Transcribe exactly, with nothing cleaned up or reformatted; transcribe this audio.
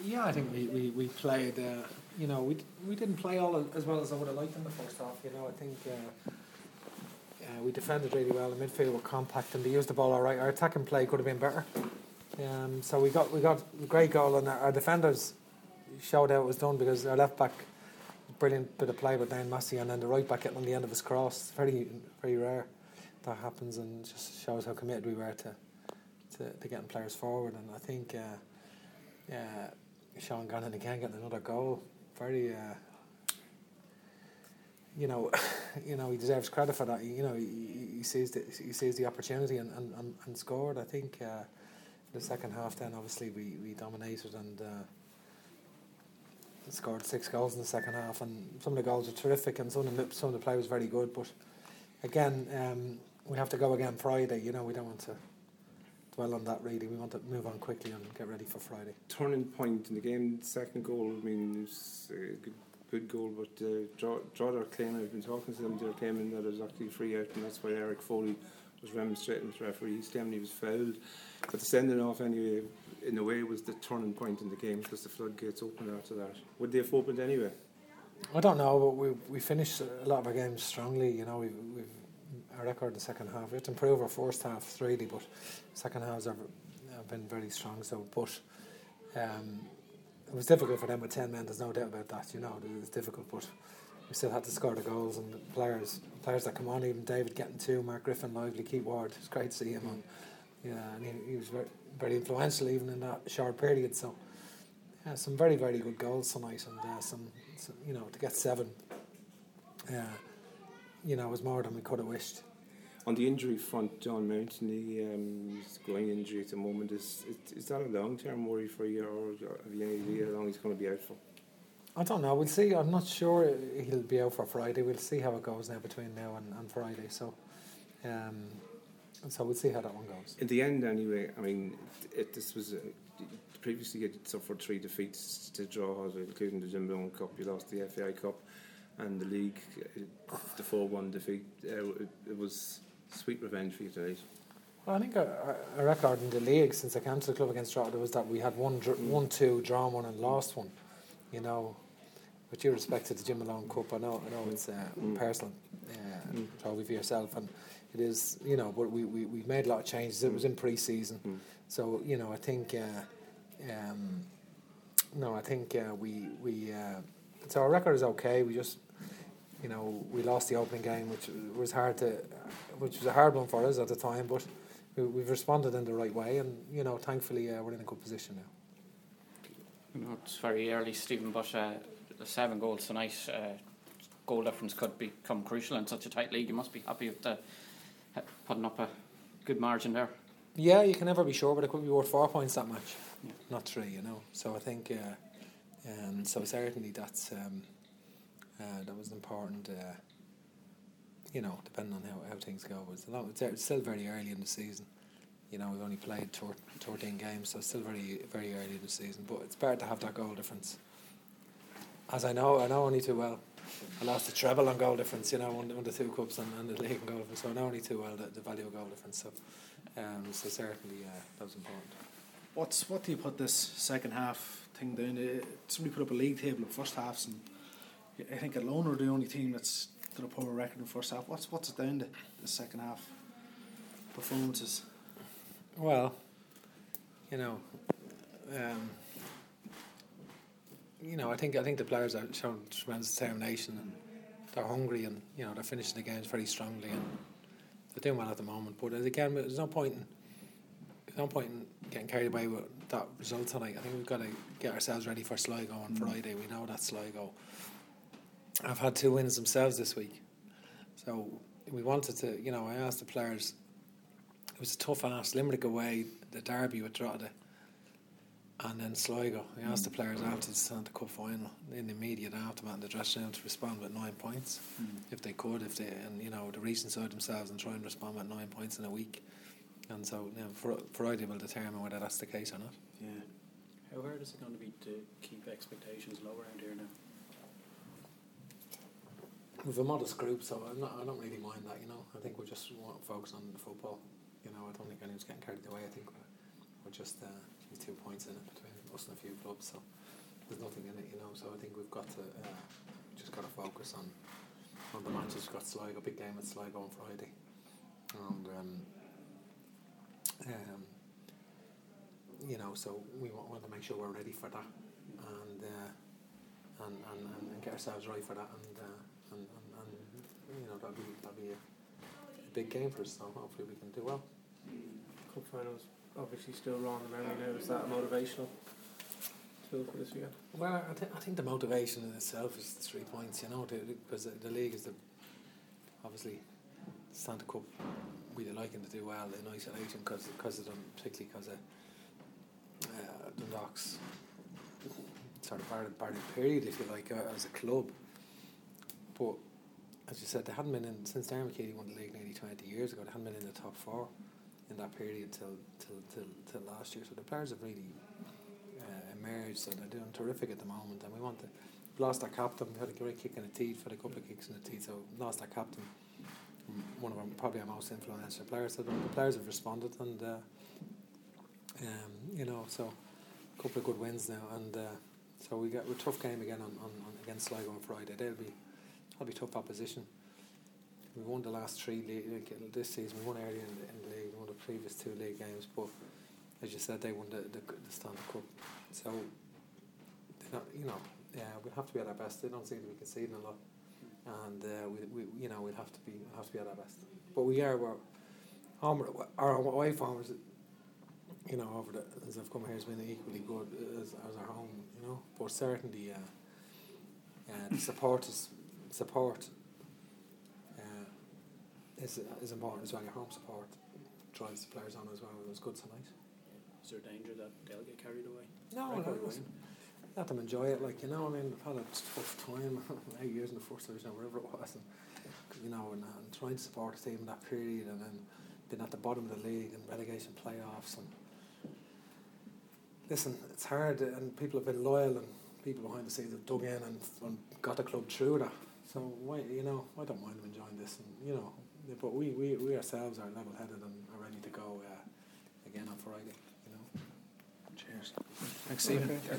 Yeah, I think we, we, we played, uh, you know, we we didn't play all as well as I would have liked in the first half. You know, I think uh, uh, we defended really well. The midfield were compact and they used the ball all right. Our attacking play could have been better. Um, so we got we got a great goal, and our, our defenders showed how it was done, because our left back, brilliant bit of play with Dane Massey, and then the right back getting on the end of his cross. Very very rare that happens, and just shows how committed we were to to, to getting players forward. And I think. Uh, uh, Sean Gannon again getting another goal. Very, uh, you know, you know he deserves credit for that. You know, he, he sees the he sees the opportunity and, and, and scored. I think uh, the second half, then obviously we, we dominated and uh, scored six goals in the second half. And some of the goals were terrific, and some of the some of the play was very good. But again, um, we have to go again Friday. You know, we don't want to dwell on that really. We want to move on quickly and get ready for Friday. Turning point in the game, second goal, I mean, it was a good, good goal, but uh, Drogheda claiming, I've been talking to them, they're claiming that it was actually free out, and that's why Eric Foley was remonstrating with the referee. He's claiming he was fouled. But the sending off anyway, in a way, was the turning point in the game, because the floodgates opened after that. Would they have opened anyway? I don't know, but we we finished a lot of our games strongly. You know, we've, we've our record in the second half. We have to improve our first half really, but second halves have, have been very strong. So, but um, it was difficult for them with ten men. There's no doubt about that. You know, it was difficult, but we still had to score the goals. And the players, players that come on, even David getting two, Mark Griffin, Lively, Keith Ward. It's great to see him on. Yeah, and he, he was very, very influential even in that short period. So, yeah, some very very good goals tonight, and uh, some, some, you know, to get seven. Yeah. You know, it was more than we could have wished. On the injury front, John mentioned the um, growing injury at the moment. Is, is is that a long-term worry for you, or have you any idea how long he's going to be out for? I don't know. We'll see. I'm not sure he'll be out for Friday. We'll see how it goes now between now and, and Friday. So, um, so we'll see how that one goes. In the end, anyway, I mean, it, this was... Uh, previously you suffered three defeats to draw, including the Jim Bowen Cup. You lost the F A I Cup and the league, the four one defeat. Uh, it, it was sweet revenge for you tonight. Well, I think our, our record in the league since I came to the club against Drogheda was that we had one, dr- mm. one, two, drawn one and lost one. You know, with due respect to the Jim Malone Cup, I know, I know it's a uh, mm. personal uh, mm. trophy for yourself, and it is, you know, but we, we, we made a lot of changes. It was in pre-season, mm. so, you know, I think, uh, um, no, I think uh, we, we uh, so our record is okay. We just, you know, we lost the opening game, which was hard to, which was a hard one for us at the time, but we, we've responded in the right way, and, you know, thankfully uh, we're in a good position now. You know, it's very early, Stephen, but uh, the seven goals tonight, uh, goal difference could become crucial in such a tight league. You must be happy with the, putting up a good margin there. Yeah, you can never be sure, but it could be worth four points that match, yeah. Not three, you know. So I think, uh, um, so certainly that's um, uh, that was important. Uh, you know, depending on how, how things go, but it's, a lot, it's still very early in the season. You know, we've only played thirteen games, so it's still very very early in the season. But it's better to have that goal difference. As I know, I know only too well. I lost the treble on goal difference, you know, on, on the two cups and, and the league and goal difference. So I know only too well the, the value of goal difference. So, um, so certainly uh, that was important. What's what do you put this second half thing down? Uh, somebody put up a league table of first halves, and I think alone are the only team that's done a poor record in first half. What's what's it down to the second half performances? Well, you know, um, you know, I think I think the players are showing tremendous determination, and they're hungry, and you know they're finishing the games very strongly, and they're doing well at the moment. But again, there's no point in there's no point in getting carried away with that result tonight. I think we've got to get ourselves ready for Sligo on mm. Friday. We know that Sligo have had two wins themselves this week, so we wanted to. You know, I asked the players. It was a tough ask. Limerick away, the derby with Drogheda, and then Sligo. I asked mm. the players after the Santa Cup final in the immediate aftermath in the dressing room to respond with nine points, mm. if they could, if they and you know to reach inside themselves and try and respond with nine points in a week. And so, you know, for Friday will determine whether that's the case or not. Yeah. How hard is it going to be to keep expectations low around here now? We've a modest group, so I'm not, I don't really mind that. You know, I think we just want to focus on the football. You know, I don't think anyone's getting carried away. I think we're, we're just uh, two points in it between us and a few clubs, so there's nothing in it, you know. So I think we've got to uh, just got to focus on on the matches. We've got Sligo, a big game at Sligo on Friday, and um, um, you know, so we want, want to make sure we're ready for that, and uh, and, and and get ourselves right for that, and uh, and, and, and you know, that'll be that'll be a, a big game for us. So hopefully we can do well. Cup finals obviously still wrong in memory now. Is that a motivational tool for this year? Well, I, th- I think the motivation in itself is the three points, you know, because the, the, the league is the obviously Santa Cup. We'd like him to do well in isolation because because of them, particularly because of uh, Dundalk's sort of part of, part of the period, if you like, uh, as a club. But as you said, they hadn't been in since Darren McKeely won the league nearly twenty years ago. They hadn't been in the top four in that period till till till, till last year. So the players have really uh, emerged, and they're doing terrific at the moment. And we want to. We've lost our captain. We had a great kick in the teeth, had a couple of kicks in the teeth. So lost our captain. One of our probably our most influential players. So the, the players have responded, and uh, um, you know, so a couple of good wins now, and uh, so we got a tough game again on, on, on against Sligo on Friday. They'll be that'll be tough opposition. We won the last three league, this season. We won earlier in the, in the league. We won the previous two league games, but as you said, they won the the, the Standard Cup. So they're not, you know, yeah, we'll have to be at our best. They don't seem to be conceding a lot, and uh, we, we you know we'll have to be have to be at our best. But we are we're home, our away form is, you know, over the as I've come here has been equally good as as our home, you know. But certainly, uh, uh, the support is support. Is, is important as well. Your home support drives the players on as well. It was good tonight. Is there danger that they'll get carried away? No, Right, no, carried away? let them enjoy it. Like, you know, I mean, we've had a tough time, eight years in the first division, or whatever it was, and you know, and, and trying to support the team in that period, and then being at the bottom of the league and relegation playoffs. And listen, it's hard, and people have been loyal, and people behind the scenes have dug in and, and got the club through that. So why, you know, I don't mind them enjoying this, and you know. But we, we, we ourselves are level-headed and are ready to go uh, again on Friday, you know. Cheers. Thanks, Stephen. Okay.